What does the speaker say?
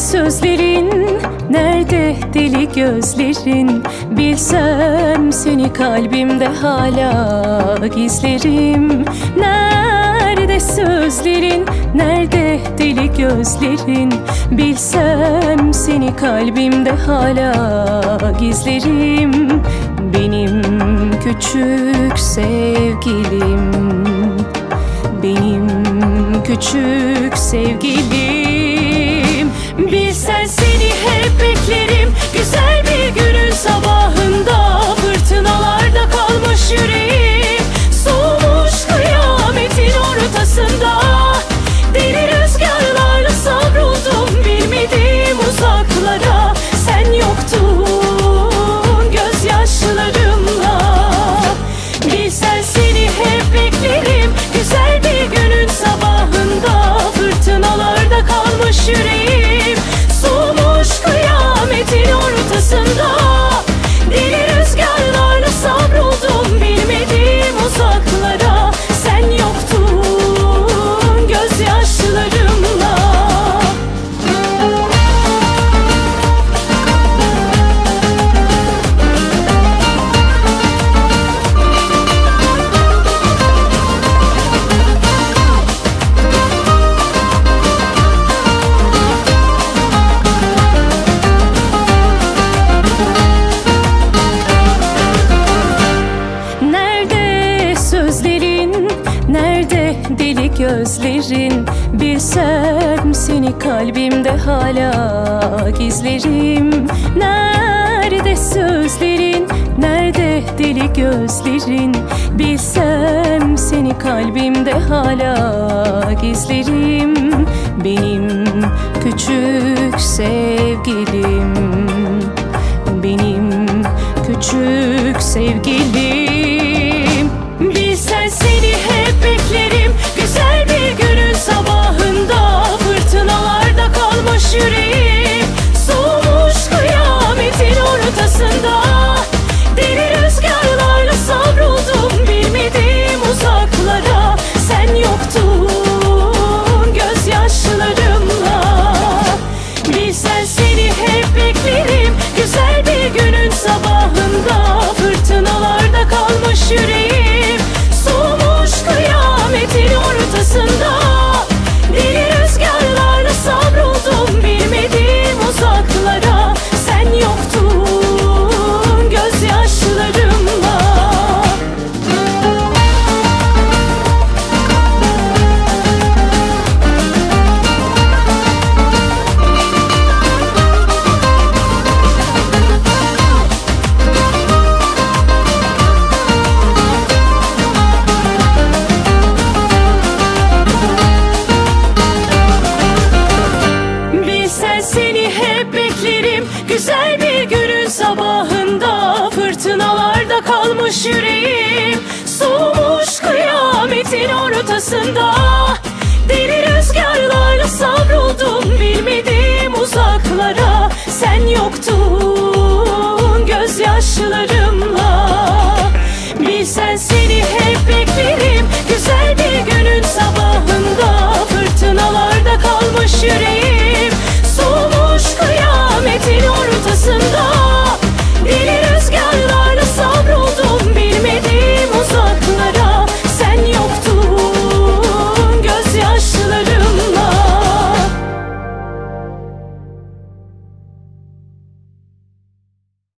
sözlerin, nerede deli gözlerin? Bilsem seni kalbimde hala gizlerim. Nerede sözlerin, nerede deli gözlerin? Bilsem seni kalbimde hala gizlerim. Benim küçük sevgilim, benim küçük sevgilim. Bilsen seni hep beklerim, güzel bir günün sabahında. Fırtınalarda kalmış yüreğim, soğumuş kıyametin ortasında. Deli rüzgarlarla savruldum bilmediğim uzaklara. Sen yoktun gözyaşlarımla. Bilsen seni hep beklerim, güzel bir günün sabahında. Fırtınalarda kalmış yüreğim, soğumuş kıyametin ortasında. Deli rüzgarlarla savruldum bilmediğim uzaklara. Sen yoktun gözyaşlarımla. Nerede deli gözlerin? Bilsem seni kalbimde hala gizlerim. Nerede sözlerin, nerede deli gözlerin? Bilsem seni kalbimde hala gizlerim. Benim küçük sevgilim, benim küçük sevgilim. Bilsen seni hep beklerim, güzel bir günün sabahında. Fırtınalarda kalmış yüreğim, soğumuş kıyametin ortasında. Deli rüzgarlarla savruldum bilmediğim uzaklara. Sen yoktun gözyaşlarımla. Bilsen seni hep beklerim, güzel bir günün sabahında. Fırtınalarda kalmış yüreğim, soğumuş kıyametin ortasında. Deli rüzgarlarla savruldum bilmediğim uzaklara. Sen yoktun gözyaşlarımla. Seni hep beklerim, güzel bir günün sabahında. Fırtınalarda kalmış yüreğim, soğumuş kıyametin ortasında. Deli rüzgarlarla savruldum bilmediğim